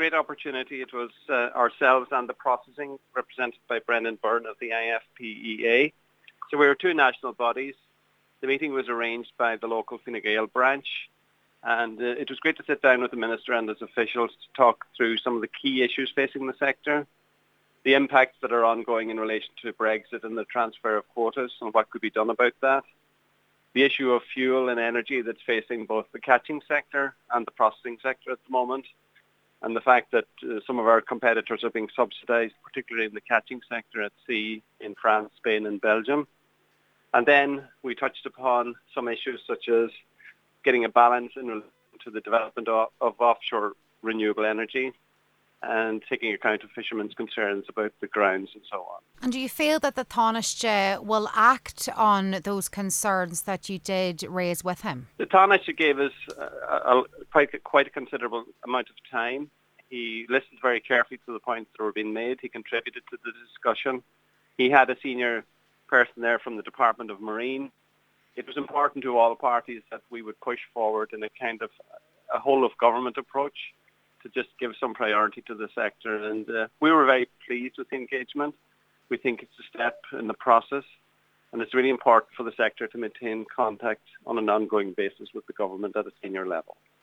great opportunity. It was ourselves and the processing, represented by Brendan Byrne of the IFPEA. So we were two national bodies. The meeting was arranged by the local Fine Gael branch, and it was great to sit down with the Minister and his officials to talk through some of the key issues facing the sector, the impacts that are ongoing in relation to Brexit and the transfer of quotas and what could be done about that, the issue of fuel and energy that's facing both the catching sector and the processing sector at the moment, and the fact that some of our competitors are being subsidised, particularly in the catching sector at sea in France, Spain and Belgium. And then we touched upon some issues such as getting a balance in relation to the development of offshore renewable energy and taking account of fishermen's concerns about the grounds and so on. And do you feel that the Taoiseach will act on those concerns that you did raise with him? The Taoiseach gave us quite a considerable amount of time. He listened very carefully to the points that were being made. He contributed to the discussion. He had a senior person there from the Department of Marine. It was important to all parties that we would push forward in a kind of a whole-of-government approach to just give some priority to the sector. And we were very pleased with the engagement. We think it's a step in the process, and it's really important for the sector to maintain contact on an ongoing basis with the government at a senior level.